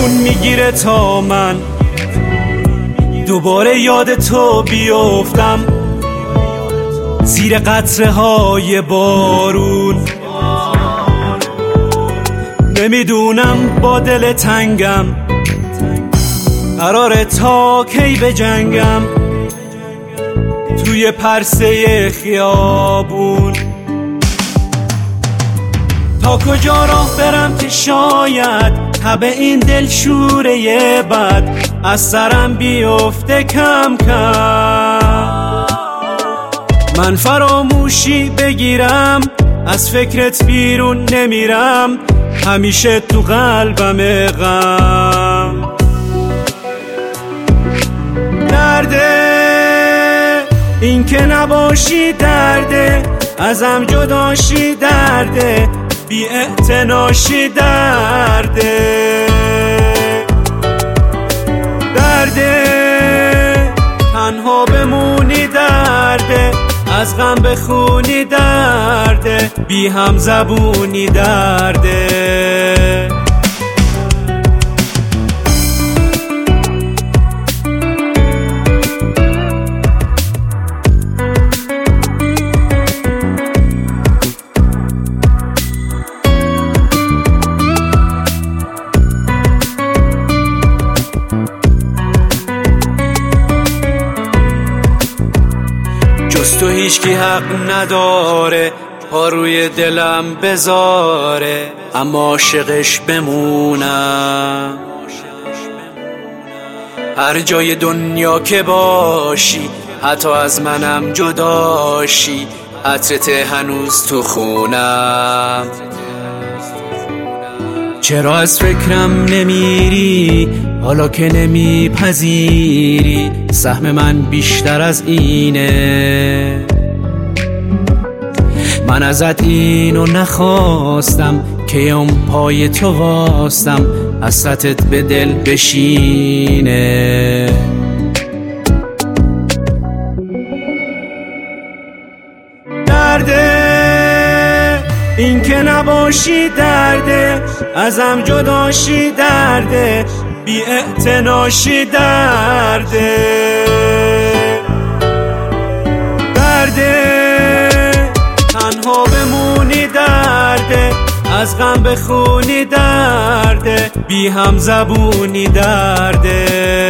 جون میگیره تا من دوباره یاد تو بیفتم، زیر قطره های بارون. نمیدونم با دل تنگم قراره تا کی بجنگم توی پرسه خیابون. تا کجا راه برم که شاید تب این دل شوره بد از سرم بیفته کم کم. من فراموشی بگیرم از فکرت بیرون نمیرم، همیشه تو قلبم غم. درده این که نباشی، درده ازم جداشی، درده بی اعتناشی، درده درده تنها بمونی، درده از غم بخونی، درده بی هم زبونی، درده. جز تو هیچکی حق نداره پا روی دلم بذاره، اما عاشقش بمونم. هر جای دنیا که باشی، حتی از منم جداشی، عطرت هنوز تو خونم. چرا از فکرم نمیری حالا که نمیپذیری؟ سهم من بیشتر از اینه. من ازت اینو نخواستم که اون پای تو واستم، حسرتت به دل بشینه. درده این که نباشی، درده ازم جداشی، درده بی اعتناشی، درده درده تنها بمونی، درده از غم بخونی، درده بی هم زبونی، درده.